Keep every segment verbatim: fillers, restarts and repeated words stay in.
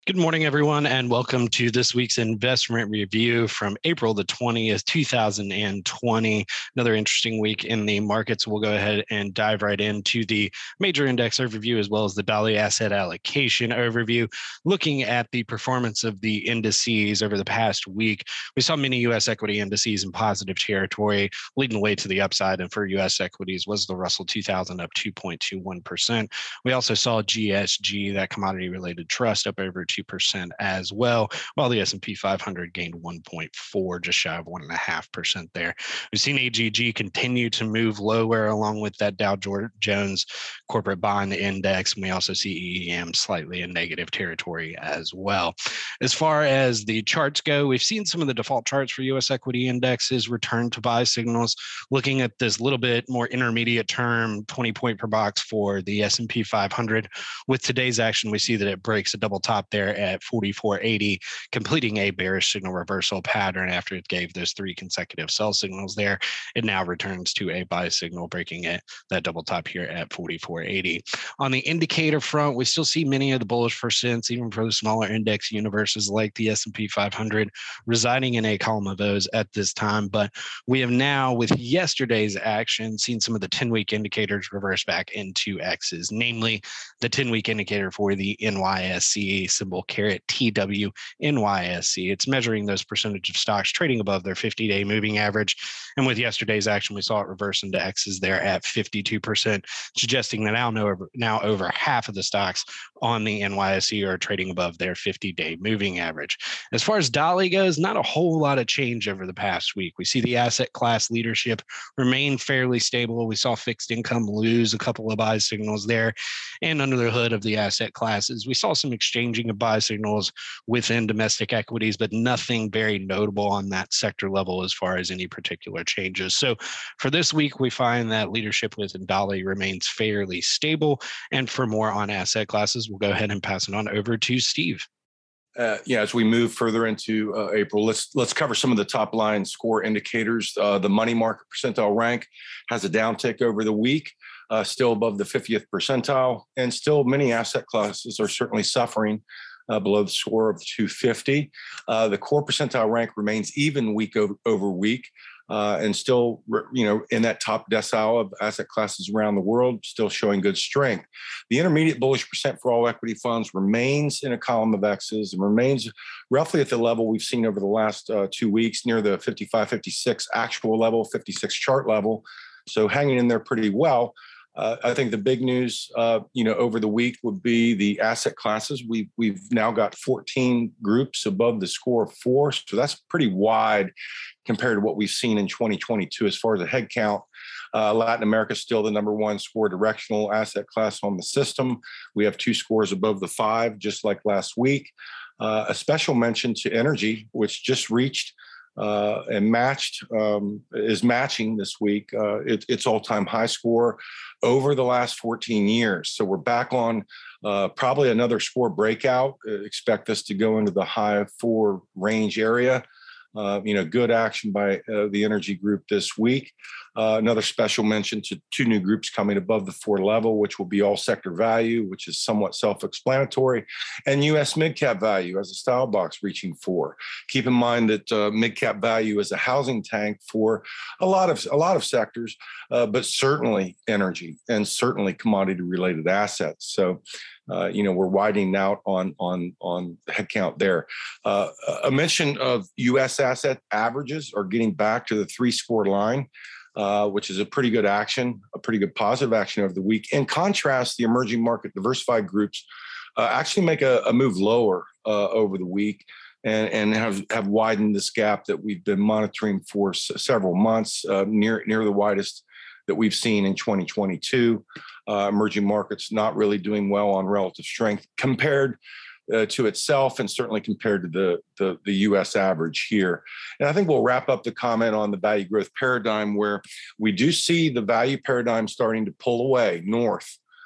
Good morning, everyone, and welcome to this week's investment review from April the twentieth, two thousand twenty. Another interesting week in the markets. We'll go ahead and dive right into the major index overview as well as the Dolly asset allocation overview. Looking at the performance of the indices over the past week, we saw many U S equity indices in positive territory, leading the way to the upside. And for U S equities was the Russell two thousand up two point two one percent. We also saw G S G, that commodity-related trust, up over two percent as well, while the S and P five hundred gained one point four, just shy of one point five percent there. We've seen A G G continue to move lower along with that Dow Jones Corporate Bond Index, and we also see E E M slightly in negative territory as well. As far as the charts go, we've seen some of the default charts for U S equity indexes return to buy signals. Looking at this little bit more intermediate term, twenty point per box for the S and P five hundred. With today's action, we see that it breaks a double top there at forty-four eighty, completing a bearish signal reversal pattern after it gave those three consecutive sell signals there. It now returns to a buy signal, breaking it that double top here at forty-four eighty. On the indicator front, we still see many of the bullish percents, even for the smaller index universes like the S and P five hundred, residing in a column of those at this time. But we have now, with yesterday's action, seen some of the ten-week indicators reverse back into X's, namely the ten-week indicator for the N Y S E, symbol caret T W N Y S E. It's measuring those percentage of stocks trading above their fifty-day moving average. And with yesterday's action, we saw it reverse into X's there at fifty-two percent, suggesting that now, over, now over half of the stocks on the N Y S E are trading above their fifty-day moving average. As far as Dolly goes, not a whole lot of change over the past week. We see the asset class leadership remain fairly stable. We saw fixed income lose a couple of buy signals there. And under the hood of the asset classes, we saw some exchanging of buy signals within domestic equities, but nothing very notable on that sector level as far as any particular changes. So for this week, we find that leadership within Dolly remains fairly stable. And for more on asset classes, we'll go ahead and pass it on over to Steve. Uh, yeah, as we move further into uh, April, let's let's cover some of the top line score indicators. Uh, the money market percentile rank has a downtick over the week, uh, still above the fiftieth percentile, and still many asset classes are certainly suffering uh, below the score of two fifty. Uh, the core percentile rank remains even week over, over week. Uh, and still, you know, in that top decile of asset classes around the world, still showing good strength. The intermediate bullish percent for all equity funds remains in a column of X's and remains roughly at the level we've seen over the last uh, two weeks, near the fifty-five, fifty-six actual level, fifty-six chart level. So hanging in there pretty well. Uh, I think the big news, uh, you know, over the week would be the asset classes. We've we've now got fourteen groups above the score of four, so that's pretty wide compared to what we've seen in twenty twenty-two as far as the head count. Uh, Latin America is still the number one score directional asset class on the system. We have two scores above the five, just like last week. Uh, a special mention to energy, which just reached Uh, and matched um, is matching this week uh, it, its all-time high score over the last fourteen years. So we're back on uh, probably another score breakout. Uh, expect this to go into the high four range area. Uh, you know, good action by uh, the energy group this week. Uh, another special mention to two new groups coming above the four level, which will be all sector value, which is somewhat self-explanatory, and U S mid-cap value as a style box reaching four. Keep in mind that uh, mid-cap value is a housing tank for a lot of a lot of sectors, uh, but certainly energy and certainly commodity-related assets. So. Uh, you know, we're widening out on on on headcount there. Uh, a mention of U S asset averages are getting back to the three score line, uh, which is a pretty good action, a pretty good positive action over the week. In contrast, the emerging market diversified groups uh, actually make a, a move lower uh, over the week and, and have, have widened this gap that we've been monitoring for s- several months, uh, near near the widest that we've seen in twenty twenty-two. Uh, emerging markets not really doing well on relative strength compared uh, to itself and certainly compared to the, the, the U S average here. And I think we'll wrap up the comment on the value growth paradigm where we do see the value paradigm starting to pull away north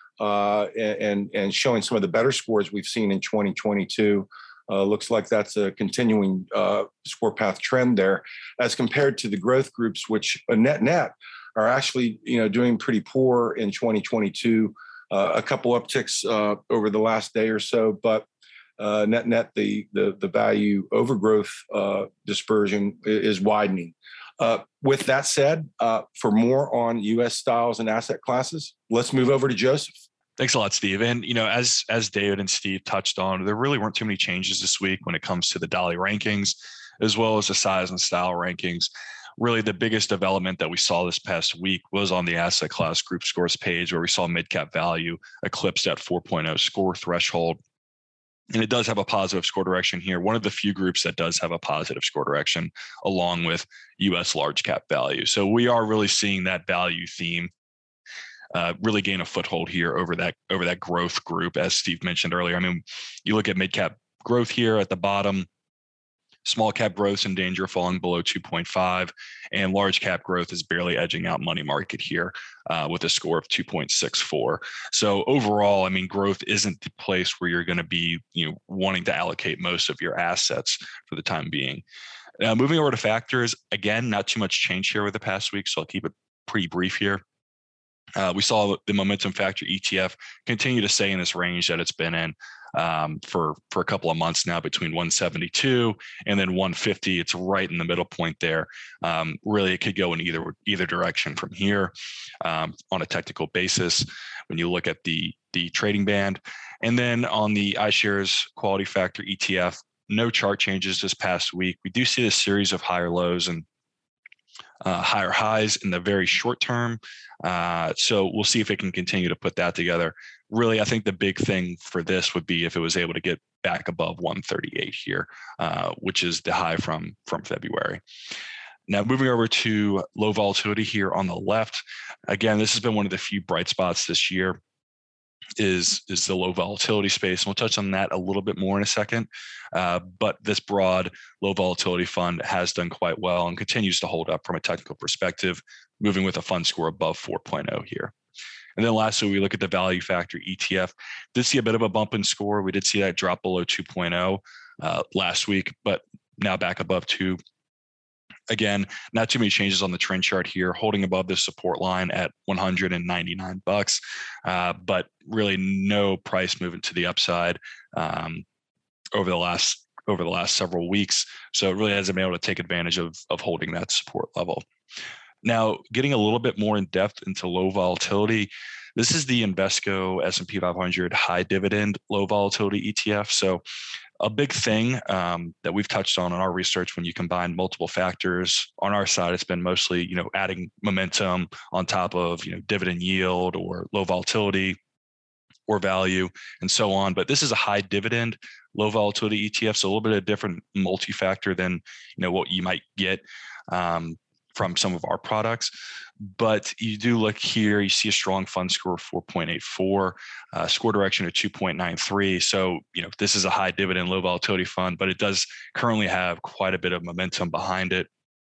uh, and, and showing some of the better scores we've seen in twenty twenty-two. Uh, looks like that's a continuing uh, score path trend there as compared to the growth groups, which a net net are actually, you know, doing pretty poor in twenty twenty-two. Uh, a couple upticks uh, over the last day or so, but uh, net net the the the value overgrowth uh, dispersion is widening. Uh, with that said, uh, for more on U S styles and asset classes, let's move over to Joseph. Thanks a lot, Steve. And, you know, as as David and Steve touched on, there really weren't too many changes this week when it comes to the Dolly rankings, as well as the size and style rankings. Really, the biggest development that we saw this past week was on the asset class group scores page, where we saw mid-cap value eclipsed at four point oh score threshold. And it does have a positive score direction here. One of the few groups that does have a positive score direction, along with U S large cap value. So we are really seeing that value theme Uh, really gain a foothold here over that over that growth group, as Steve mentioned earlier. I mean, you look at mid cap growth here at the bottom, small cap growth in danger of falling below two point five, and large cap growth is barely edging out money market here uh, with a score of two point six four. So overall, I mean, growth isn't the place where you're going to be, you know, wanting to allocate most of your assets for the time being. Uh, moving over to factors, again, not too much change here over the past week, so I'll keep it pretty brief here. Uh, we saw the momentum factor E T F continue to stay in this range that it's been in um, for, for a couple of months now, between one seventy-two and then one fifty. It's right in the middle point there. Um, really, it could go in either either direction from here um, on a technical basis when you look at the, the trading band. And then on the iShares Quality Factor E T F, no chart changes this past week. We do see a series of higher lows and Uh, higher highs in the very short term. Uh, so we'll see if it can continue to put that together. Really, I think the big thing for this would be if it was able to get back above one thirty-eight here, uh, which is the high from, from February. Now, moving over to low volatility here on the left. Again, this has been one of the few bright spots this year. Is is the low volatility space. And we'll touch on that a little bit more in a second. Uh, but this broad low volatility fund has done quite well and continues to hold up from a technical perspective, moving with a fund score above four point oh here. And then lastly, we look at the value factor E T F. Did see a bit of a bump in score. We did see that drop below two point oh uh, last week, but now back above two. Again, not too many changes on the trend chart here, holding above the support line at one hundred ninety-nine bucks, uh, but really no price movement to the upside um, over the last over the last several weeks. So it really hasn't been able to take advantage of of holding that support level. Now, getting a little bit more in depth into low volatility, this is the Invesco S and P five hundred high dividend low volatility E T F. So a big thing um, that we've touched on in our research, when you combine multiple factors on our side, it's been mostly, you know, adding momentum on top of, you know, dividend yield or low volatility or value and so on. But this is a high dividend, low volatility E T F. So a little bit of different multi-factor than, you know, what you might get um, from some of our products. But you do look here, you see a strong fund score of four point eight four, uh, score direction of two point nine three. So, you know, this is a high dividend, low volatility fund, but it does currently have quite a bit of momentum behind it.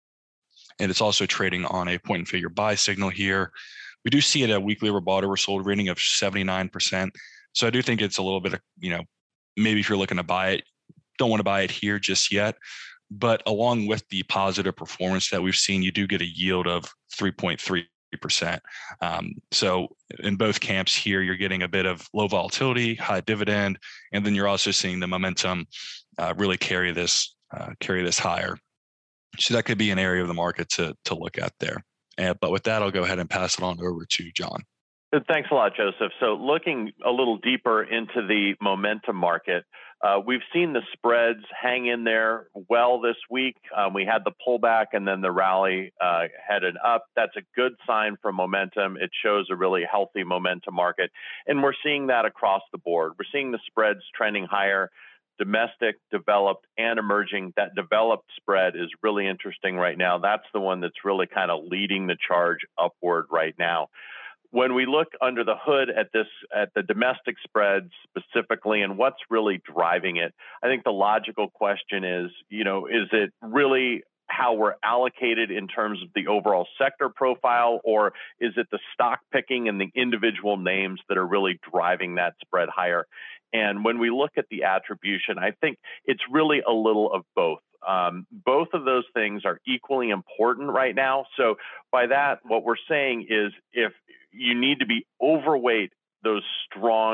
And it's also trading on a point and figure buy signal here. We do see it at a weekly overbought oversold rating of seventy-nine percent. So I do think it's a little bit of, you know, maybe if you're looking to buy it, don't want to buy it here just yet. But along with the positive performance that we've seen, you do get a yield of three point three percent. Um, so in both camps here, you're getting a bit of low volatility, high dividend, and then you're also seeing the momentum uh, really carry this uh, carry this higher. So that could be an area of the market to to look at there. And, but with that, I'll go ahead and pass it on over to John. Thanks a lot, Joseph. So looking a little deeper into the momentum market, uh, we've seen the spreads hang in there well this week. Um, we had the pullback and then the rally uh, headed up. That's a good sign for momentum. It shows a really healthy momentum market. And we're seeing that across the board. We're seeing the spreads trending higher, domestic, developed, and emerging. That developed spread is really interesting right now. That's the one that's really kind of leading the charge upward right now. When we look under the hood at this, at the domestic spread specifically, and what's really driving it, I think the logical question is, you know, is it really how we're allocated in terms of the overall sector profile, or is it the stock picking and the individual names that are really driving that spread higher? And when we look at the attribution, I think it's really a little of both. Um, both of those things are equally important right now. So by that, what we're saying is if you need to be overweight those strong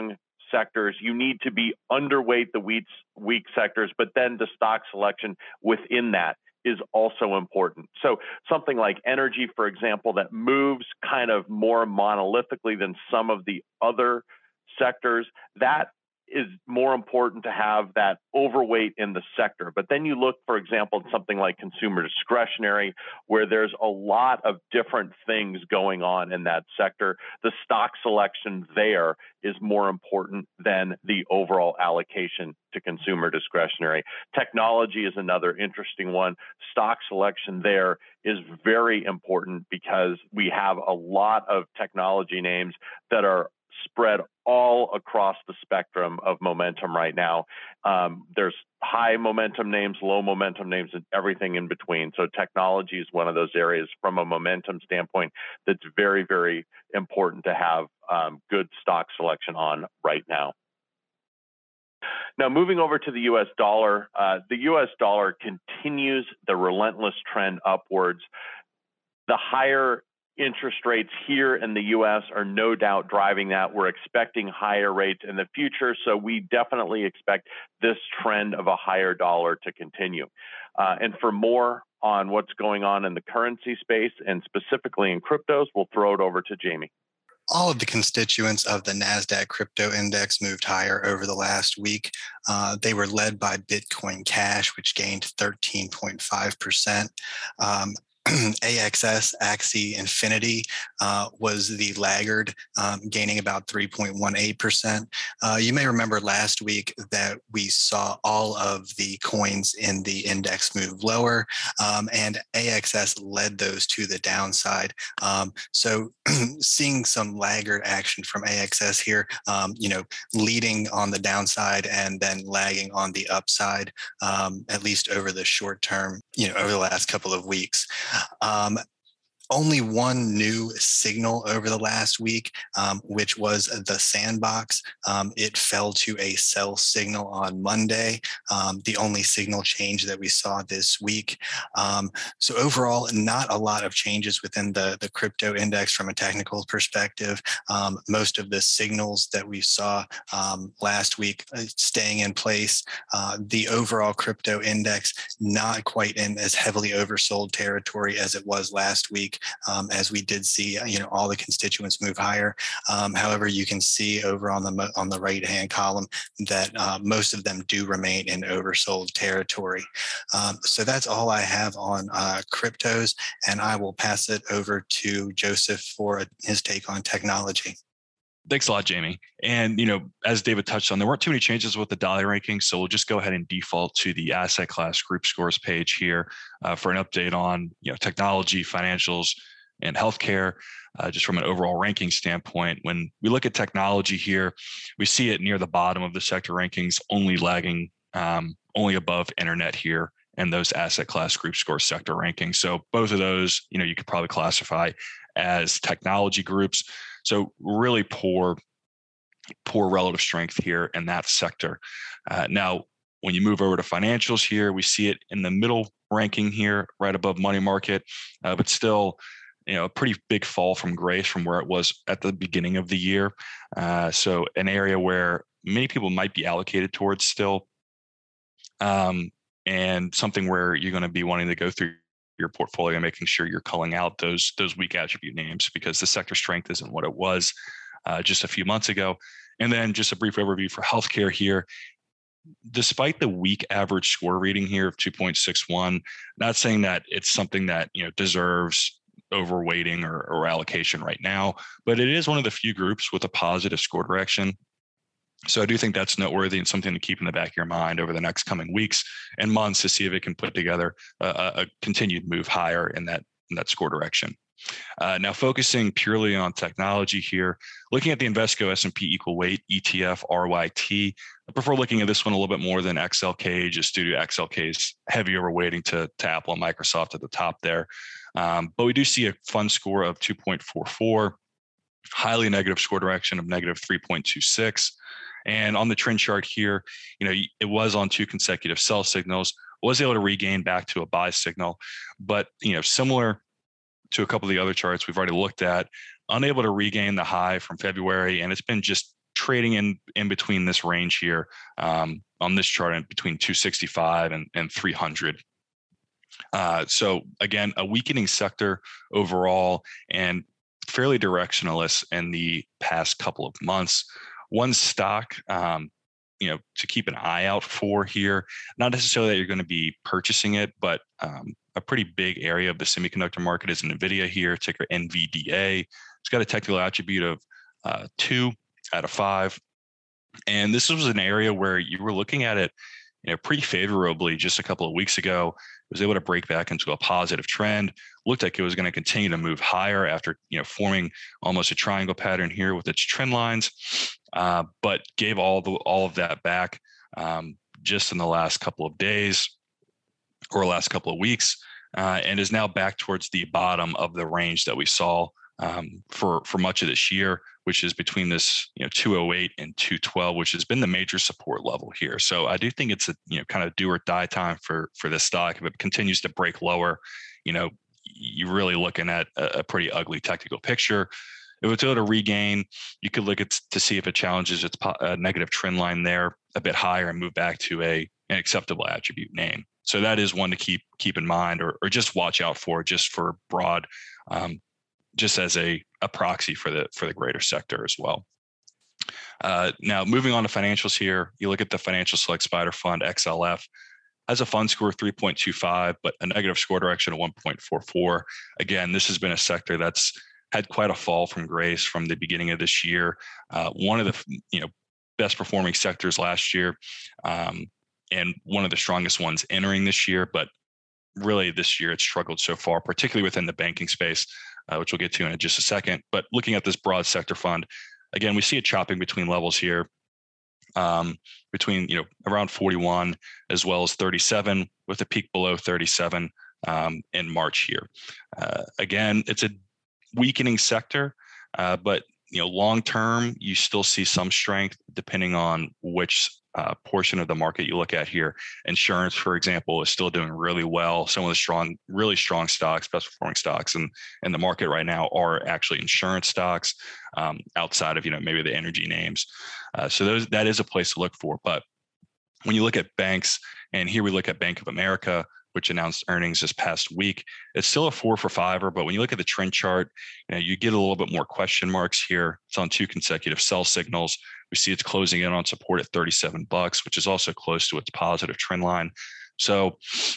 sectors, you need to be underweight the weak, weak sectors, but then the stock selection within that is also important. So something like energy, for example, that moves kind of more monolithically than some of the other sectors, that is more important to have that overweight in the sector. But then you look, for example, at something like consumer discretionary, where there's a lot of different things going on in that sector. The stock selection there is more important than the overall allocation to consumer discretionary. Technology is another interesting one. Stock selection there is very important because we have a lot of technology names that are spread all across the spectrum of momentum right now. Um, there's high momentum names, low momentum names, and everything in between. So technology is one of those areas from a momentum standpoint that's very, very important to have um, good stock selection on right now. Now, moving over to the U S dollar, uh, the U S dollar continues the relentless trend upwards. The higher interest rates here in the U S are no doubt driving that. We're expecting higher rates in the future, so we definitely expect this trend of a higher dollar to continue. Uh, and for more on what's going on in the currency space and specifically in cryptos, we'll throw it over to Jamie. All of the constituents of the NASDAQ crypto index moved higher over the last week. Uh, they were led by Bitcoin Cash, which gained thirteen point five percent. Um, A X S, Axie Infinity uh, was the laggard, um, gaining about three point one eight percent. Uh, you may remember last week that we saw all of the coins in the index move lower, um, and A X S led those to the downside. Um, so seeing some laggard action from A X S here, um, you know, leading on the downside and then lagging on the upside, um, at least over the short term, you know, over the last couple of weeks. Um, only one new signal over the last week, um, which was the Sandbox. Um, it fell to a sell signal on Monday, um, the only signal change that we saw this week. Um, so overall, not a lot of changes within the, the crypto index from a technical perspective. Um, most of the signals that we saw um, last week uh, staying in place. Uh, the overall crypto index not quite in as heavily oversold territory as it was last week. Um, as we did see, you know, all the constituents move higher. Um, however, you can see over on the on the right-hand column that uh, most of them do remain in oversold territory. Um, so that's all I have on uh, cryptos, and I will pass it over to Joseph for his take on technology. Thanks a lot, Jamie. And, you know, as David touched on, there weren't too many changes with the dollar rankings, so we'll just go ahead and default to the asset class group scores page here uh, for an update on, you know, technology, financials, and healthcare. Uh, just from an overall ranking standpoint, when we look at technology here, we see it near the bottom of the sector rankings, only lagging, um, only above internet here and those asset class group score sector rankings. So both of those, you know, you could probably classify as technology groups. So really poor, poor relative strength here in that sector. Uh, now, when you move over to financials here, we see it in the middle ranking here, right above money market, uh, but still, you know, a pretty big fall from grace from where it was at the beginning of the year. Uh, so an area where many people might be allocated towards still, um, and something where you're going to be wanting to go through your portfolio, making sure you're culling out those those weak attribute names because the sector strength isn't what it was uh, just a few months ago. And then just a brief overview for healthcare here. Despite the weak average score reading here of two point six one, not saying that it's something that, you know, deserves overweighting or, or allocation right now, but it is one of the few groups with a positive score direction. So I do think that's noteworthy and something to keep in the back of your mind over the next coming weeks and months to see if it can put together a, a continued move higher in that, in that score direction. Uh, now focusing purely on technology here, looking at the Invesco S and P Equal Weight E T F R Y T, I prefer looking at this one a little bit more than X L K, just due to X L K's heavy overweighting to, to Apple and Microsoft at the top there. Um, but we do see a fund score of two point four four, highly negative score direction of negative three point two six. And on the trend chart here, you know, it was on two consecutive sell signals, was able to regain back to a buy signal, but, you know, similar to a couple of the other charts we've already looked at, unable to regain the high from February, and it's been just trading in in between this range here um, on this chart, in between two sixty-five and, and three hundred. Uh, so again, a weakening sector overall and fairly directionless in the past couple of months. One stock, um, you know, to keep an eye out for here, not necessarily that you're going to be purchasing it, but um, a pretty big area of the semiconductor market is NVIDIA here, ticker N V D A. It's got a technical attribute of uh, two out of five. And this was an area where you were looking at it, you know, pretty favorably just a couple of weeks ago. It was able to break back into a positive trend. Looked like it was going to continue to move higher after, you know, forming almost a triangle pattern here with its trend lines, uh, but gave all the all of that back um, just in the last couple of days or last couple of weeks, uh, and is now back towards the bottom of the range that we saw um, for for much of this year, which is between this, you know, two oh eight and two twelve, which has been the major support level here. So I do think it's a, you know, kind of do or die time for for this stock. If it continues to break lower, you know, you're really looking at a, a pretty ugly technical picture. If it's able to regain, you could look at to see if it challenges its po- negative trend line there a bit higher and move back to a an acceptable attribute name. So that is one to keep keep in mind, or or just watch out for, just for broad, um, just as a a proxy for the for the greater sector as well. Uh, now, moving on to financials here, you look at the Financial Select Spider Fund, X L F, has a fund score of three point two five, but a negative score direction of one point four four. Again, this has been a sector that's had quite a fall from grace from the beginning of this year. Uh, one of the you know best performing sectors last year, um, and one of the strongest ones entering this year, but really this year it's struggled so far, particularly within the banking space, uh, which we'll get to in just a second. But looking at this broad sector fund, again, we see it chopping between levels here, um, between you know around forty-one as well as thirty-seven, with a peak below thirty-seven um, in March here. Uh, again, it's a weakening sector, uh, but you know long term you still see some strength depending on which uh, portion of the market you look at here. Insurance, for example, is still doing really well. Some of the strong, really strong stocks, best performing stocks in, in the market right now are actually insurance stocks, um, outside of you know maybe the energy names. Uh, so those that is a place to look for. But when you look at banks, and here we look at Bank of America, which announced earnings this past week, it's still a four for fiver. But when you look at the trend chart, you know, you get a little bit more question marks here. It's on two consecutive sell signals. We see it's closing in on support at thirty-seven bucks, which is also close to its positive trend line. So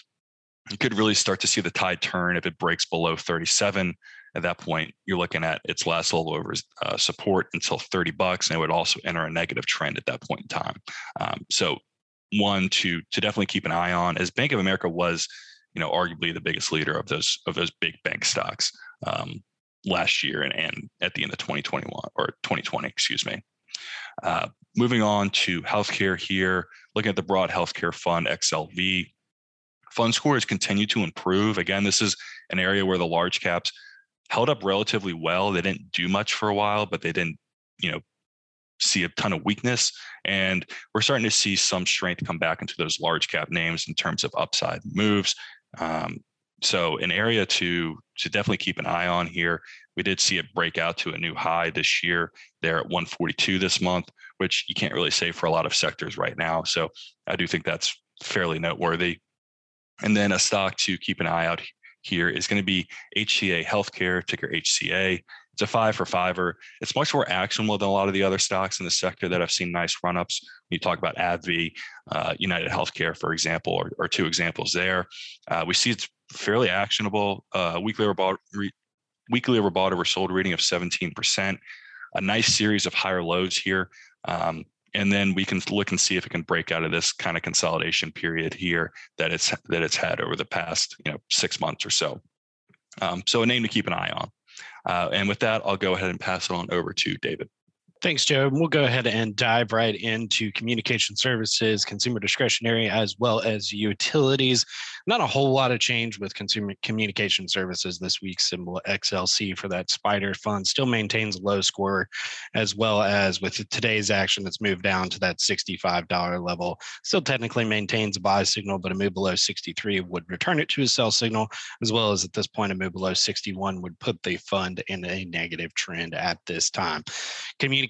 you could really start to see the tide turn if it breaks below thirty-seven. At that point, you're looking at its last level over uh, support until thirty bucks, and it would also enter a negative trend at that point in time. Um, so one to to definitely keep an eye on, as Bank of America was, you know, arguably the biggest leader of those of those big bank stocks um, last year and, and at the end of twenty twenty-one or twenty twenty, excuse me. Uh, moving on to healthcare here, looking at the broad healthcare fund, X L V. Fund scores continue to improve. Again, this is an area where the large caps held up relatively well. They didn't do much for a while, but they didn't, you know, see a ton of weakness. And we're starting to see some strength come back into those large cap names in terms of upside moves. Um, so an area to to definitely keep an eye on here. We did see it break out to a new high this year. They're at one forty-two this month, which you can't really say for a lot of sectors right now. So I do think that's fairly noteworthy. And then a stock to keep an eye out here is going to be H C A Healthcare, ticker H C A. It's a five for fiver. It's much more actionable than a lot of the other stocks in the sector that have seen nice run-ups. When you talk about AbbVie, uh, United Healthcare, for example, or, or two examples there. Uh, we see it's fairly actionable. Uh, weekly overbought, re, weekly overbought oversold reading of seventeen percent. A nice series of higher lows here. Um, and then we can look and see if it can break out of this kind of consolidation period here that it's that it's had over the past you know six months or so. Um, so a name to keep an eye on. Uh, and with that, I'll go ahead and pass it on over to David. Thanks, Joe. We'll go ahead and dive right into communication services, consumer discretionary, as well as utilities. Not a whole lot of change with consumer communication services this week. Symbol X L C for that spider fund still maintains a low score, as well as with today's action, it's moved down to that sixty-five dollars level. Still technically maintains a buy signal, but a move below sixty-three would return it to a sell signal, as well as at this point, a move below sixty-one would put the fund in a negative trend at this time. Communication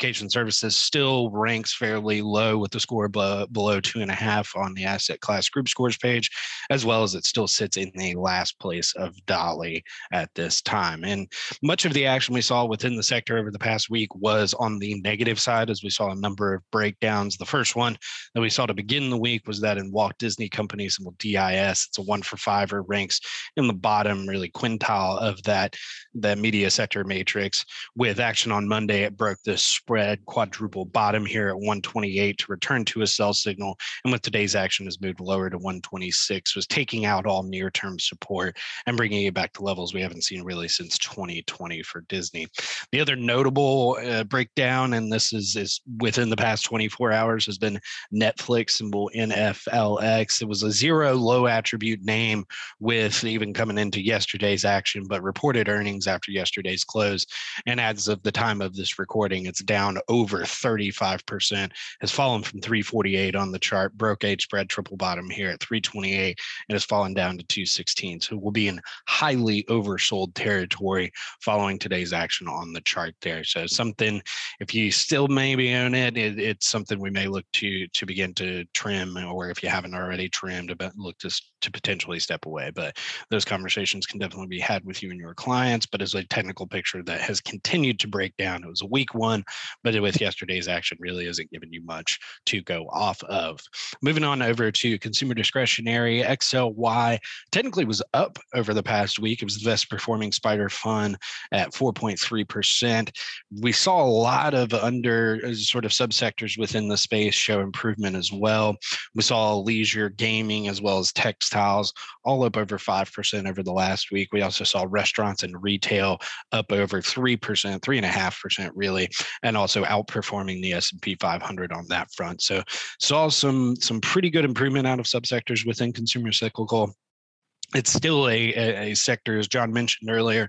Communication services still ranks fairly low with the score below, below two and a half on the asset class group scores page, as well as it still sits in the last place of D A L I at this time. And much of the action we saw within the sector over the past week was on the negative side, as we saw a number of breakdowns. The first one that we saw to begin the week was that in Walt Disney Company, symbol D I S. It's a one for five, or ranks in the bottom really quintile of that, that media sector matrix. With action on Monday, it broke the spread quadruple bottom here at one twenty-eight to return to a sell signal. And with today's action has moved lower to one twenty-six, was taking out all near-term support and bringing it back to levels we haven't seen really since twenty twenty for Disney. The other notable uh, breakdown, and this is, is within the past twenty-four hours, has been Netflix, symbol N F L X. It was a zero low attribute name with even coming into yesterday's action, but reported earnings after yesterday's close. And as of the time of this recording, it's down over thirty-five percent, has fallen from three forty-eight on the chart, broke a spread triple bottom here at three twenty-eight, and has fallen down to two sixteen. So we'll be in highly oversold territory following today's action on the chart there. So something, if you still maybe own it, it it's something we may look to to begin to trim, or if you haven't already trimmed, about look to, to potentially step away. But those conversations can definitely be had with you and your clients. But as a technical picture that has continued to break down, it was a weak one, but with yesterday's action really isn't giving you much to go off of. Moving on over to consumer discretionary, X L Y technically was up over the past week. It was the best performing spider fund at four point three percent. We saw a lot of under sort of subsectors within the space show improvement as well. We saw leisure, gaming, as well as textiles all up over five percent over the last week. We also saw restaurants and retail up over three percent, three and a half percent really, and also outperforming the S and P five hundred on that front. So saw some, some pretty good improvement out of subsectors within consumer cyclical. It's still a, a, a sector, as John mentioned earlier,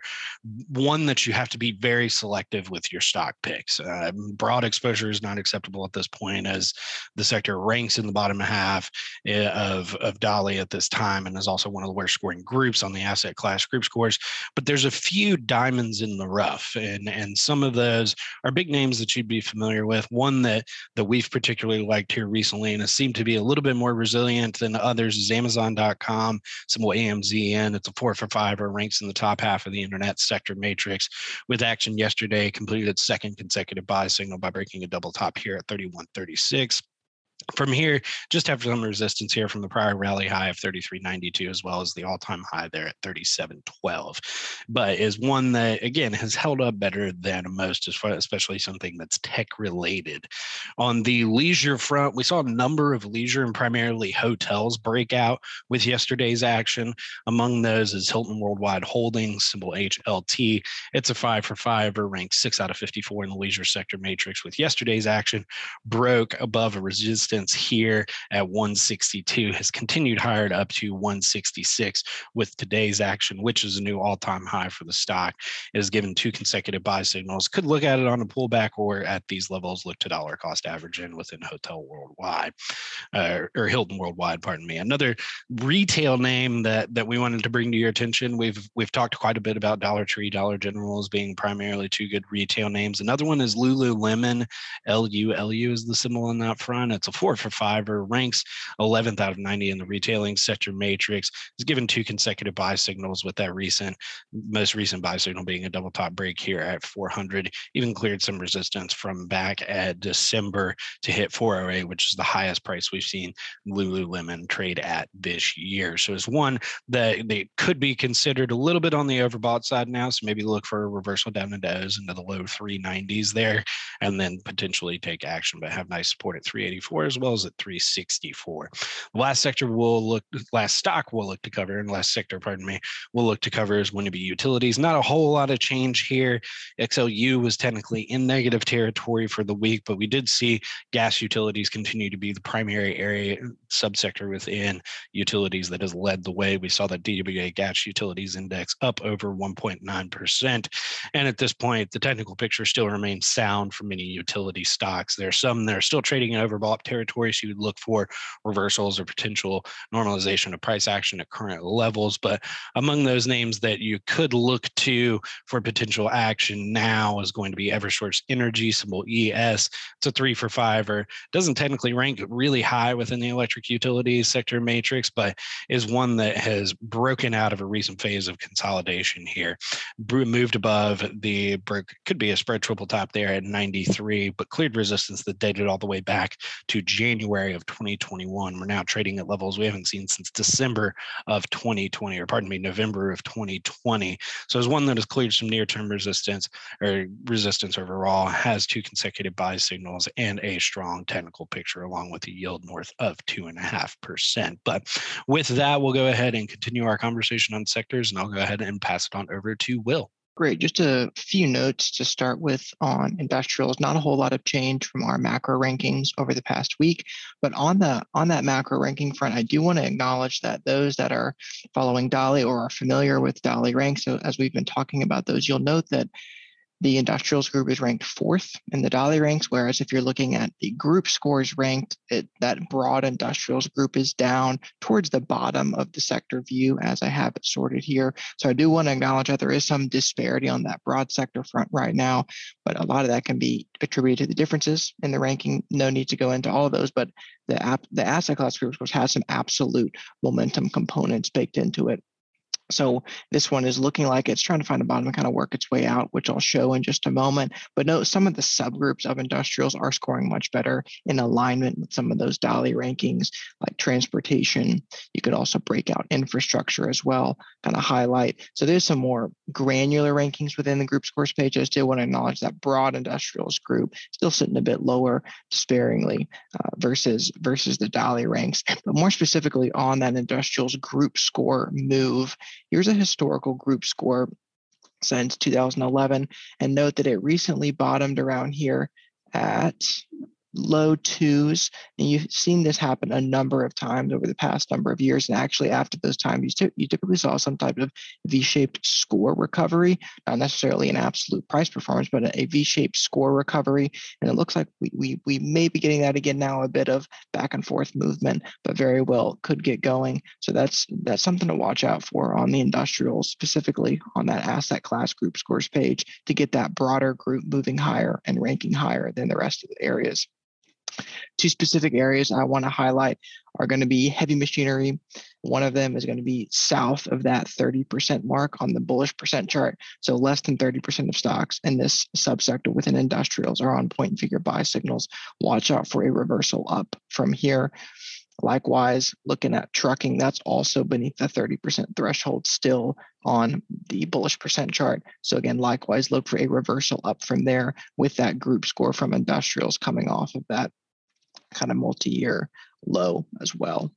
one that you have to be very selective with your stock picks. Uh, broad exposure is not acceptable at this point, as the sector ranks in the bottom half of, of D A L I at this time, and is also one of the worst scoring groups on the asset class group scores. But there's a few diamonds in the rough, and, and some of those are big names that you'd be familiar with. One that, that we've particularly liked here recently and has seemed to be a little bit more resilient than others is Amazon dot com, symbol A M Z N. It's a four for five, or ranks in the top half of the internet sector matrix. With action yesterday, completed its second consecutive buy signal by breaking a double top here at thirty-one thirty-six. From here, just after some resistance here from the prior rally high of thirty-three ninety-two, as well as the all-time high there at thirty-seven twelve, but is one that, again, has held up better than most, as far, especially something that's tech-related. On the leisure front, we saw a number of leisure and primarily hotels break out with yesterday's action. Among those is Hilton Worldwide Holdings, symbol H L T. It's a five for five, or ranked six out of fifty-four in the leisure sector matrix. With yesterday's action, broke above a resistance here at one sixty-two, has continued higher up to one sixty-six with today's action, which is a new all-time high for the stock. It has given two consecutive buy signals. Could look at it on a pullback, or at these levels, look to dollar cost average in within Hotel Worldwide, uh, or Hilton Worldwide, pardon me. Another retail name that that we wanted to bring to your attention, we've we've talked quite a bit about Dollar Tree, Dollar General as being primarily two good retail names. Another one is Lululemon, L U L U is the symbol on that front. It's a four for five, or ranks eleventh out of ninety in the retailing sector matrix. It's given two consecutive buy signals, with that recent, most recent buy signal being a double top break here at four hundred. Even cleared some resistance from back at December to hit four oh eight, which is the highest price we've seen Lululemon trade at this year. So it's one that they could be considered a little bit on the overbought side now. So maybe look for a reversal down into O's into the low three nineties there, and then potentially take action, but have nice support at three eighty-four as well as at three sixty-four. The last sector we'll look, last stock we'll look to cover, and last sector, pardon me, we'll look to cover is going to be utilities. Not a whole lot of change here. X L U was technically in negative territory for the week, but we did see gas utilities continue to be the primary area subsector within utilities that has led the way. We saw that D W A Gas Utilities Index up over one point nine percent. And at this point, the technical picture still remains sound for many utility stocks. There are some that are still trading in overbought territory territory. So you would look for reversals or potential normalization of price action at current levels. But among those names that you could look to for potential action now is going to be Eversource Energy, symbol E S. It's a three for five, or doesn't technically rank really high within the electric utilities sector matrix, but is one that has broken out of a recent phase of consolidation here. Moved above the broke, could be a spread triple top there at ninety-three, but cleared resistance that dated all the way back to January of twenty twenty-one. We're now trading at levels we haven't seen since December of twenty twenty, or pardon me, November of twenty twenty. So as one that has cleared some near-term resistance or resistance overall, has two consecutive buy signals and a strong technical picture, along with a yield north of two and a half percent. But with that, we'll go ahead and continue our conversation on sectors, and I'll go ahead and pass it on over to Will. Great. Just a few notes to start with on industrials. Not a whole lot of change from our macro rankings over the past week, but on the on that macro ranking front, I do want to acknowledge that those that are following Dolly or are familiar with Dolly ranks, so as we've been talking about those, you'll note that the industrials group is ranked fourth in the Dolly ranks, whereas if you're looking at the group scores ranked, it, that broad industrials group is down towards the bottom of the sector view as I have it sorted here. So I do want to acknowledge that there is some disparity on that broad sector front right now, but a lot of that can be attributed to the differences in the ranking. No need to go into all of those, but the app, the asset class group scores has some absolute momentum components baked into it. So this one is looking like it's trying to find a bottom and kind of work its way out, which I'll show in just a moment. But note some of the subgroups of industrials are scoring much better in alignment with some of those Dolly rankings, like transportation. You could also break out infrastructure as well, kind of highlight. So there's some more granular rankings within the group scores page. I still want to acknowledge that broad industrials group still sitting a bit lower sparingly uh, versus, versus the Dolly ranks. But more specifically on that industrials group score move, here's a historical group score since two thousand eleven, and note that it recently bottomed around here at low twos. And you've seen this happen a number of times over the past number of years. And actually after those times, you, you typically saw some type of V-shaped score recovery, not necessarily an absolute price performance, but a V-shaped score recovery. And it looks like we, we, we may be getting that again now, a bit of back and forth movement, but very well could get going. So that's, that's something to watch out for on the industrials, specifically on that asset class group scores page, to get that broader group moving higher and ranking higher than the rest of the areas. Two specific areas I want to highlight are going to be heavy machinery. One of them is going to be south of that thirty percent mark on the bullish percent chart. So less than thirty percent of stocks in this subsector within industrials are on point and figure buy signals. Watch out for a reversal up from here. Likewise, looking at trucking, that's also beneath the thirty percent threshold still on the bullish percent chart. So again, likewise, look for a reversal up from there with that group score from industrials coming off of that kind of multi-year low as well.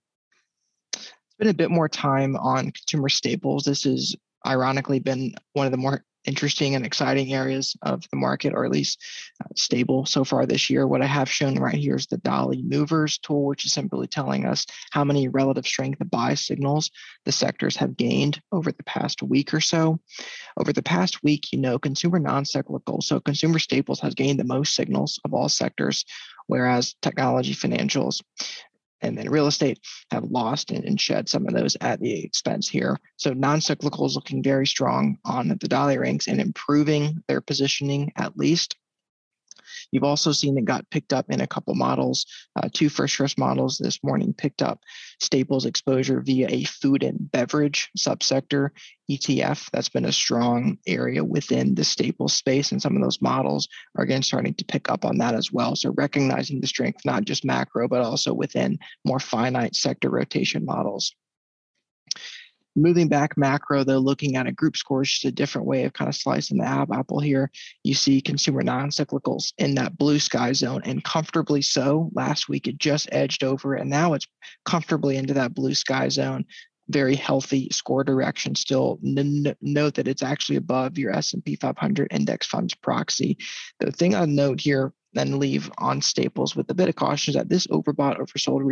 Spend a bit more time on consumer staples. This has ironically been one of the more interesting and exciting areas of the market, or at least uh, stable so far this year. What I have shown right here is the Dolly Movers tool, which is simply telling us how many relative strength buy signals the sectors have gained over the past week or so. Over the past week, you know, consumer non-cyclical, so consumer staples has gained the most signals of all sectors, whereas technology, financials, and then real estate have lost and, and shed some of those at the expense here. So non-cyclical is looking very strong on the Dolly ranks and improving their positioning at least. You've also seen it got picked up in a couple models. Uh, two First Trust models this morning picked up staples exposure via a food and beverage subsector E T F. That's been a strong area within the staples space, and some of those models are again starting to pick up on that as well. So recognizing the strength, not just macro, but also within more finite sector rotation models. Moving back macro, though, looking at a group score is just a different way of kind of slicing the ab apple here. You see consumer non-cyclicals in that blue sky zone, and comfortably so. Last week, it just edged over, and now it's comfortably into that blue sky zone. Very healthy score direction still. N- note that it's actually above your S and P five hundred index funds proxy. The thing I'll note here, then leave on staples with a bit of caution, is that this overbought, oversold reason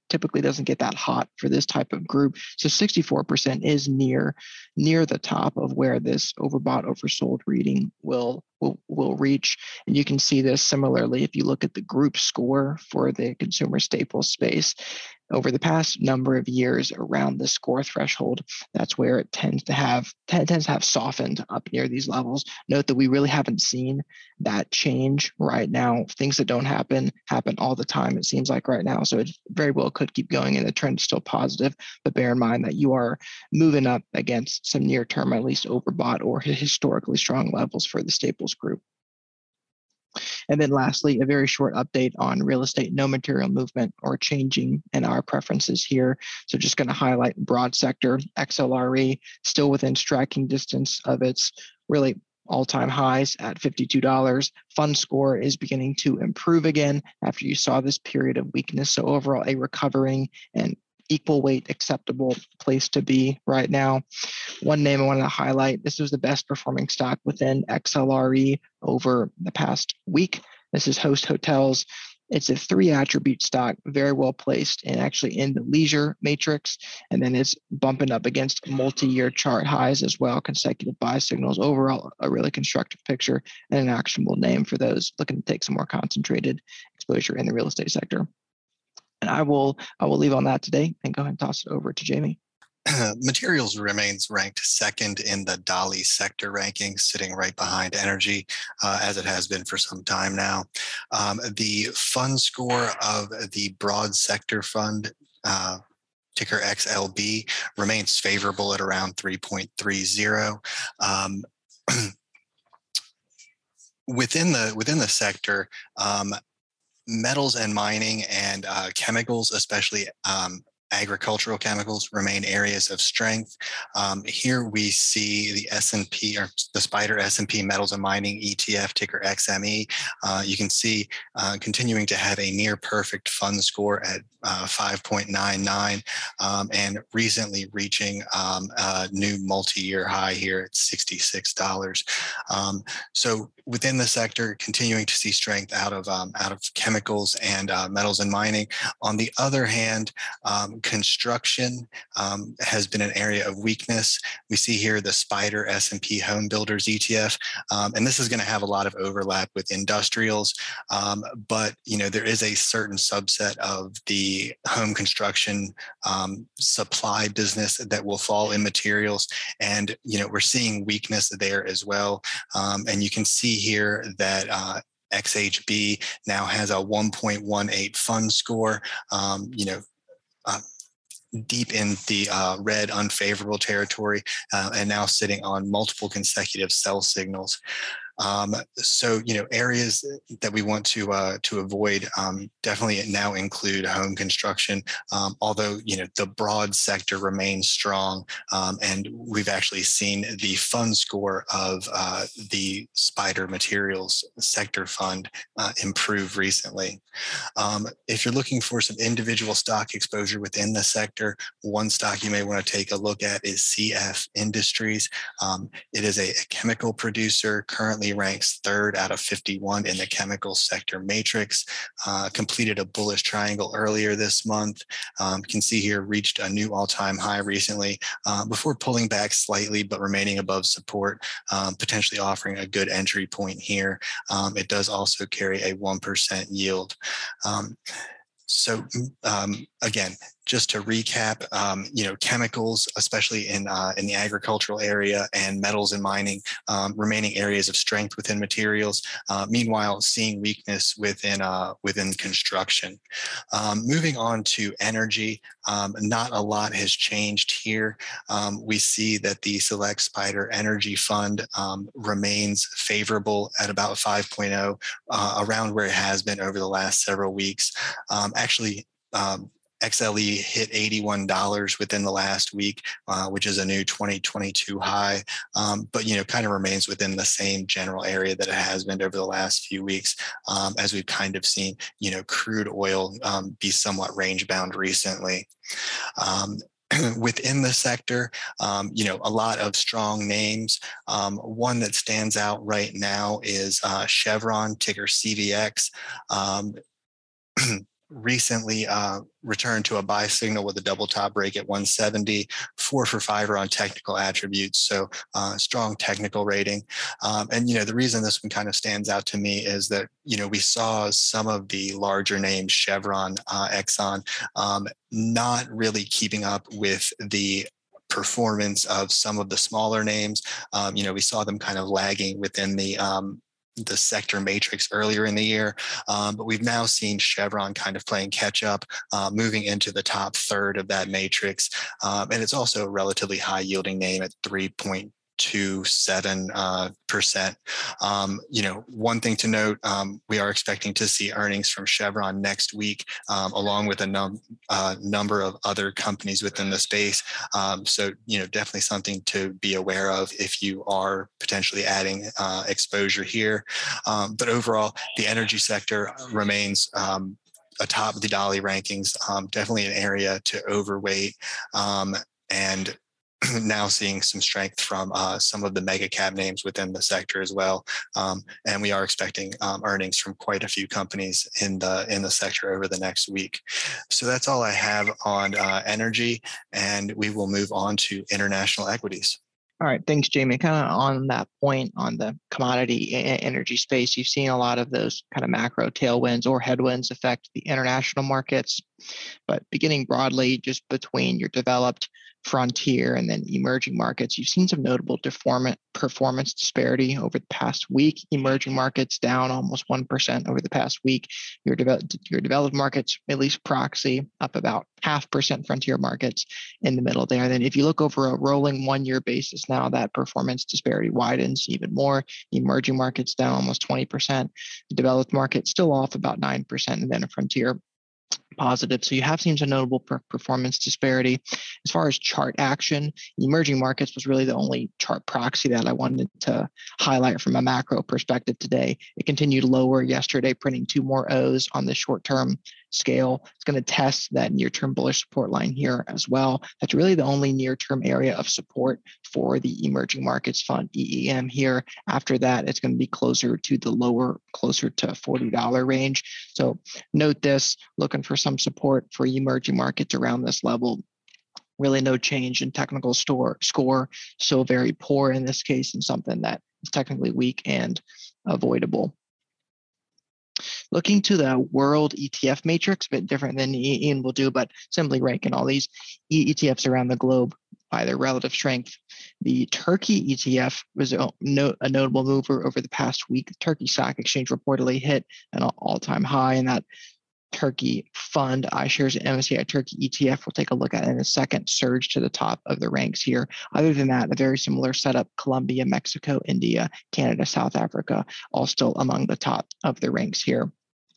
typically doesn't get that hot for this type of group. So sixty-four percent is near near the top of where this overbought, oversold reading will will will reach. And you can see this similarly if you look at the group score for the consumer staples space. Over the past number of years around the score threshold, that's where it tends to have tends to have softened up near these levels. Note that we really haven't seen that change right now. Things that don't happen happen all the time, it seems like right now. So it very well could keep going and the trend is still positive. But bear in mind that you are moving up against some near term, at least overbought or historically strong levels for the staples group. And then lastly, a very short update on real estate, no material movement or changing in our preferences here. So just going to highlight broad sector, X L R E, still within striking distance of its really all-time highs at fifty-two dollars. Fund score is beginning to improve again after you saw this period of weakness. So overall, a recovering and equal weight acceptable place to be right now. One name I wanted to highlight, this was the best performing stock within X L R E over the past week. This is Host Hotels. It's a three attribute stock, very well placed and actually in the leisure matrix. And then it's bumping up against multi-year chart highs as well, consecutive buy signals. Overall, a really constructive picture and an actionable name for those looking to take some more concentrated exposure in the real estate sector. And I will I will leave on that today and go ahead and toss it over to Jamie. Materials remains ranked second in the D A L I sector rankings, sitting right behind energy, uh, as it has been for some time now. Um, the fund score of the broad sector fund, uh, ticker X L B, remains favorable at around three point three zero. Um, within the within the sector, um, metals and mining and uh, chemicals, especially um, agricultural chemicals, remain areas of strength. Um, here we see the S and P, or the SPDR S and P Metals and Mining E T F, ticker X M E. Uh, you can see uh, continuing to have a near perfect fund score at uh, five point nine nine, um, and recently reaching um, a new multi-year high here at sixty-six dollars. Um, so within the sector, continuing to see strength out of um, out of chemicals and uh, metals and mining. On the other hand, um, construction um, has been an area of weakness. We see here the SPDR S and P Home Builders E T F, um, and this is going to have a lot of overlap with industrials. Um, but you know, there is a certain subset of the home construction um, supply business that will fall in materials, and you know, we're seeing weakness there as well. Um, and you can see here that uh, X H B now has a one point one eight fund score, um, you know, uh, deep in the uh, red unfavorable territory, uh, and now sitting on multiple consecutive sell signals. Um, so, you know, areas that we want to uh, to avoid um, definitely now include home construction, um, although, you know, the broad sector remains strong. Um, and we've actually seen the fund score of uh, the SPDR Materials Sector Fund uh, improve recently. Um, if you're looking for some individual stock exposure within the sector, one stock you may want to take a look at is C F Industries. Um, it is a, a chemical producer, currently ranks third out of fifty-one in the chemical sector matrix, uh, completed a bullish triangle earlier this month. Um, you can see here reached a new all-time high recently uh, before pulling back slightly, but remaining above support, um, potentially offering a good entry point here. Um, it does also carry a one percent yield. Um, so um, again, just to recap, um, you know, chemicals, especially in uh, in the agricultural area, and metals and mining, um, remaining areas of strength within materials. Uh, meanwhile, seeing weakness within uh, within construction. Um, moving on to energy, um, not a lot has changed here. Um, we see that the Select SPDR Energy Fund um, remains favorable at about five point oh, uh, around where it has been over the last several weeks. Um, actually. Um, X L E hit eighty-one dollars within the last week, uh, which is a new twenty twenty-two high, um, but, you know, kind of remains within the same general area that it has been over the last few weeks, um, as we've kind of seen, you know, crude oil um, be somewhat range bound recently. Um, Within the sector, um, you know, a lot of strong names. Um, one that stands out right now is uh, Chevron, ticker C V X. Um, recently uh, returned to a buy signal with a double top break at one seventy, four for five are on technical attributes. So uh, strong technical rating. Um, and, you know, the reason this one kind of stands out to me is that, you know, we saw some of the larger names, Chevron, uh, Exxon, um, not really keeping up with the performance of some of the smaller names. Um, you know, we saw them kind of lagging within the um, the sector matrix earlier in the year. Um, but we've now seen Chevron kind of playing catch up, uh, moving into the top third of that matrix. Um, and it's also a relatively high yielding name at three point two seven uh, percent. Um, you know, one thing to note, um, we are expecting to see earnings from Chevron next week, um, along with a num- uh, number of other companies within the space. Um, so, you know, definitely something to be aware of if you are potentially adding uh, exposure here. Um, but overall, the energy sector remains um, atop the Dolly rankings, um, definitely an area to overweight. Um, and now seeing some strength from uh, some of the mega cap names within the sector as well. Um, and we are expecting um, earnings from quite a few companies in the in the sector over the next week. So that's all I have on uh, energy, and we will move on to international equities. All right, thanks, Jamie. Kind of on that point on the commodity energy space, you've seen a lot of those kind of macro tailwinds or headwinds affect the international markets. But beginning broadly, just between your developed, frontier, and then emerging markets, you've seen some notable deform- performance disparity over the past week. Emerging markets down almost one percent over the past week. Your, de- your developed markets, at least proxy, up about half percent. Frontier markets in the middle there. Then if you look over a rolling one-year basis now, that performance disparity widens even more. Emerging markets down almost twenty percent. The developed market still off about nine percent, and then a frontier positive. So you have seen some notable per- performance disparity. As far as chart action, emerging markets was really the only chart proxy that I wanted to highlight from a macro perspective today. It continued lower yesterday, printing two more O's on the short-term scale. It's going to test that near-term bullish support line here as well. That's really the only near-term area of support for the emerging markets fund E E M here. After that, it's going to be closer to the lower, closer to forty dollars range. So note this, looking for some support for emerging markets around this level. Really no change in technical store score. So very poor in this case, and something that is technically weak and avoidable. Looking to the world E T F matrix, a bit different than Ian will do, but simply ranking all these E T Fs around the globe by their relative strength. The Turkey E T F was a, no, a notable mover over the past week. The Turkey Stock Exchange reportedly hit an all-time high, and that Turkey fund, iShares M S C I Turkey E T F, we'll take a look at in a second, surge to the top of the ranks here. Other than that, a very similar setup: Colombia, Mexico, India, Canada, South Africa, all still among the top of the ranks here.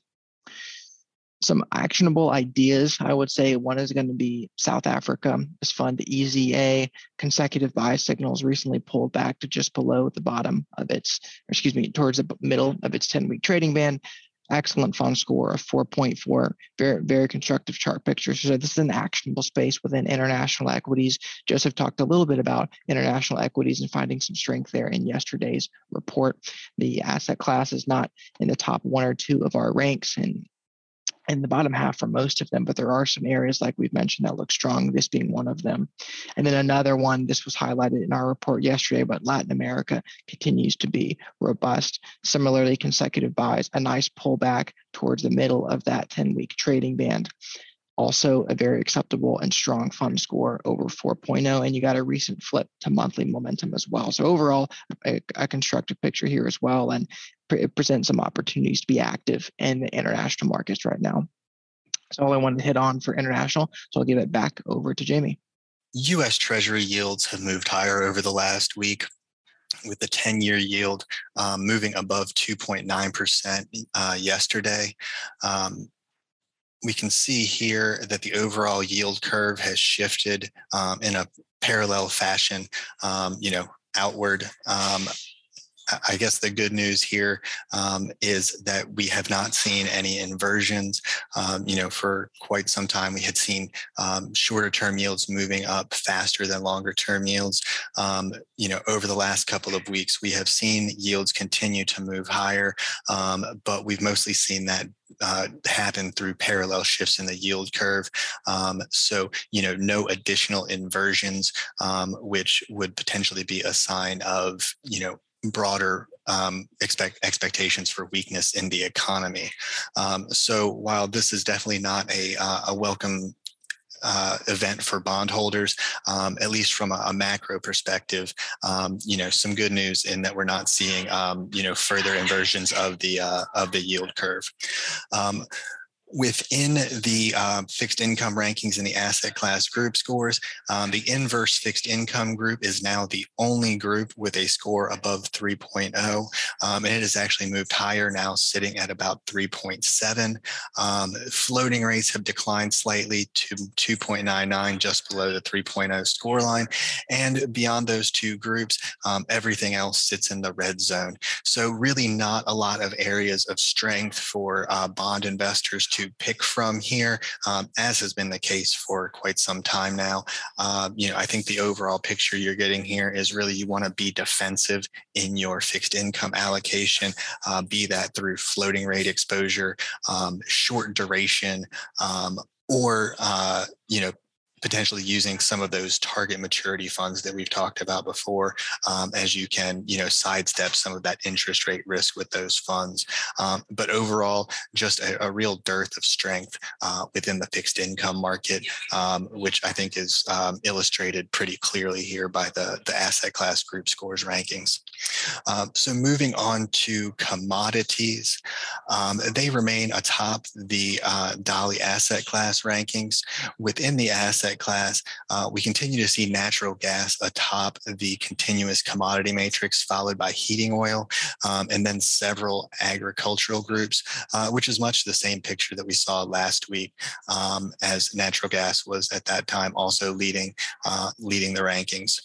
Some actionable ideas, I would say one is going to be South Africa. This fund, the E Z A, consecutive buy signals recently pulled back to just below the bottom of its, or excuse me, towards the middle of its ten-week trading band. Excellent fund score of four point four, very, very constructive chart picture. So this is an actionable space within international equities. Joseph talked a little bit about international equities and finding some strength there in yesterday's report. The asset class is not in the top one or two of our ranks, and in the bottom half for most of them, but there are some areas like we've mentioned that look strong, this being one of them. And then another one, this was highlighted in our report yesterday, but Latin America continues to be robust. Similarly, consecutive buys, a nice pullback towards the middle of that ten-week trading band. Also a very acceptable and strong fund score over four point oh, and you got a recent flip to monthly momentum as well. So overall, a, a constructive picture here as well, and it presents some opportunities to be active in the international markets right now. That's all I wanted to hit on for international, so I'll give it back over to Jamie. U S Treasury yields have moved higher over the last week, with the ten-year yield um, moving above two point nine percent uh, yesterday. Um, We can see here that the overall yield curve has shifted um, in a parallel fashion, um, you know, outward um, I guess the good news here um, is that we have not seen any inversions. Um, you know, for quite some time, we had seen um, shorter term yields moving up faster than longer term yields. Um, you know, over the last couple of weeks, we have seen yields continue to move higher, um, but we've mostly seen that Uh, happen through parallel shifts in the yield curve. Um, so, you know, no additional inversions, um, which would potentially be a sign of, you know, broader um, expect expectations for weakness in the economy. Um, so while this is definitely not a, uh, a welcome Uh, event for bondholders, um, at least from a, a macro perspective, um, you know, some good news in that we're not seeing, um, you know, further inversions of the uh, of the yield curve. Um, Within the uh, fixed income rankings in the asset class group scores, um, the inverse fixed income group is now the only group with a score above three point oh, um, and it has actually moved higher now, sitting at about three point seven. Um, floating rates have declined slightly to two point nine nine, just below the three point oh score line. And beyond those two groups, um, everything else sits in the red zone. So really not a lot of areas of strength for uh, bond investors to pick from here, um, as has been the case for quite some time now. Uh, you know, I think the overall picture you're getting here is really you want to be defensive in your fixed income allocation, uh, be that through floating rate exposure, um, short duration, um, or, uh, you know, potentially using some of those target maturity funds that we've talked about before, um, as you can, you know, sidestep some of that interest rate risk with those funds. Um, but overall, just a, a real dearth of strength uh, within the fixed income market, um, which I think is um, illustrated pretty clearly here by the, the asset class group scores rankings. Um, so moving on to commodities, um, they remain atop the uh, D A L I asset class rankings. Within the asset class, uh, we continue to see natural gas atop the continuous commodity matrix, followed by heating oil, um, and then several agricultural groups, uh, which is much the same picture that we saw last week, um, as natural gas was at that time also leading, uh, leading the rankings.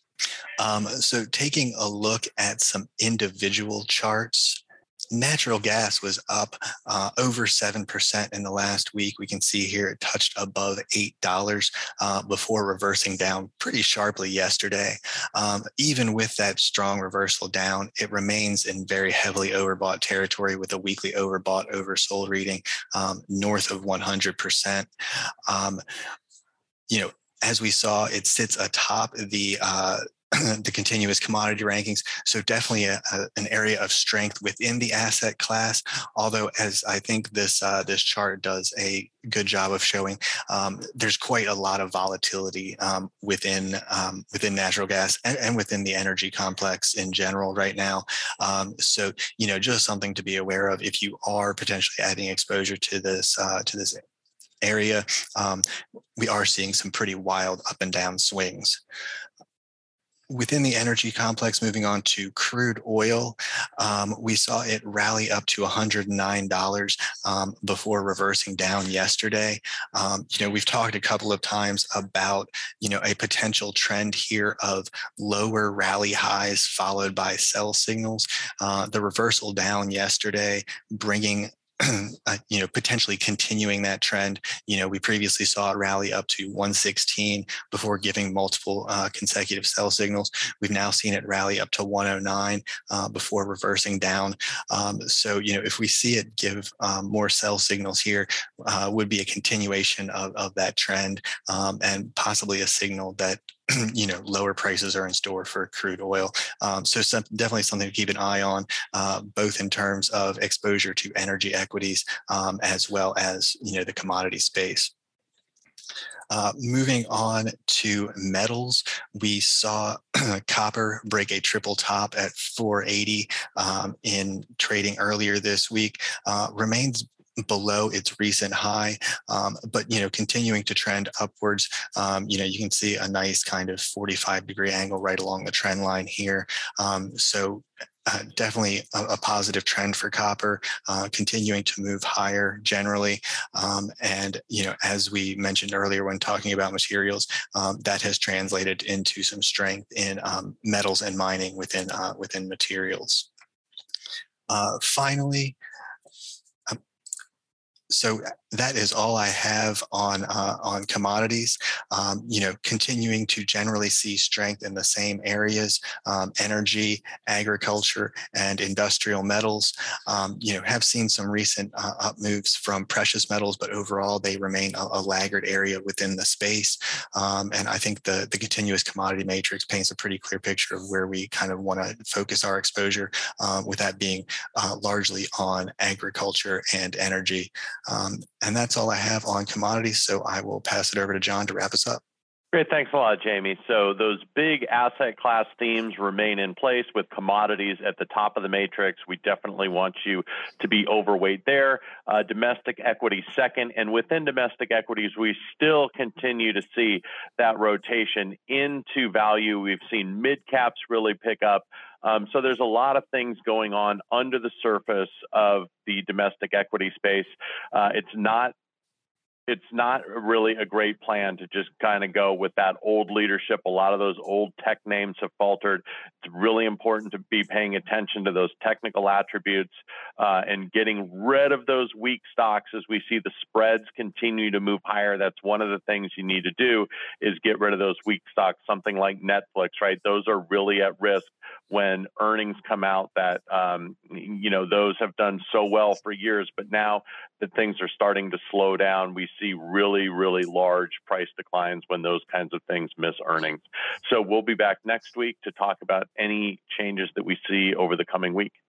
Um, so taking a look at some individual charts, natural gas was up uh, over seven percent in the last week. We can see here it touched above eight dollars uh, before reversing down pretty sharply yesterday. Um, even with that strong reversal down, it remains in very heavily overbought territory with a weekly overbought oversold reading um, north of one hundred percent. Um, you know, as we saw, it sits atop the uh, the continuous commodity rankings. So definitely a, a, an area of strength within the asset class. Although, as I think this uh, this chart does a good job of showing, um, there's quite a lot of volatility um, within um, within natural gas and, and within the energy complex in general right now. Um, so you know, just something to be aware of if you are potentially adding exposure to this uh, to this area. Um, we are seeing some pretty wild up and down swings. Within the energy complex, moving on to crude oil, um, we saw it rally up to one hundred nine dollars um, before reversing down yesterday. Um, you know, we've talked a couple of times about, you know, a potential trend here of lower rally highs followed by sell signals. Uh, the reversal down yesterday, bringing Uh, you know, potentially continuing that trend. You know, we previously saw it rally up to one sixteen before giving multiple uh, consecutive sell signals. We've now seen it rally up to one oh nine uh, before reversing down. Um, so, you know, if we see it give um, more sell signals here, uh, would be a continuation of, of that trend um, and possibly a signal that you know, lower prices are in store for crude oil. Um, so some, definitely something to keep an eye on, uh, both in terms of exposure to energy equities um, as well as, you know, the commodity space. Uh, moving on to metals, we saw copper break a triple top at four eighty um, in trading earlier this week, uh, remains below its recent high, um, but, you know, continuing to trend upwards. Um, you know, you can see a nice kind of forty-five degree angle right along the trend line here. Um, so uh, definitely a, a positive trend for copper, uh, continuing to move higher generally. Um, and, you know, as we mentioned earlier when talking about materials, um, that has translated into some strength in um, metals and mining within, uh, within materials. Uh, finally, um, so that is all I have on uh, on commodities. Um, you know, continuing to generally see strength in the same areas: um, energy, agriculture, and industrial metals. Um, you know, have seen some recent uh, up moves from precious metals, but overall they remain a, a laggard area within the space. Um, and I think the the continuous commodity matrix paints a pretty clear picture of where we kind of want to focus our exposure, um, with that being uh, largely on agriculture and energy. Um, And that's all I have on commodities. So I will pass it over to John to wrap us up. Great. Thanks a lot, Jamie. So those big asset class themes remain in place with commodities at the top of the matrix. We definitely want you to be overweight there. Uh, domestic equity second. And within domestic equities, we still continue to see that rotation into value. We've seen mid caps really pick up. Um, so there's a lot of things going on under the surface of the domestic equity space. Uh, it's not It's not really a great plan to just kind of go with that old leadership. A lot of those old tech names have faltered. It's really important to be paying attention to those technical attributes uh, and getting rid of those weak stocks as we see the spreads continue to move higher. That's one of the things you need to do is get rid of those weak stocks, something like Netflix, right? Those are really at risk when earnings come out that, um, you know, those have done so well for years, but now that things are starting to slow down, we see really, really large price declines when those kinds of things miss earnings. So we'll be back next week to talk about any changes that we see over the coming week.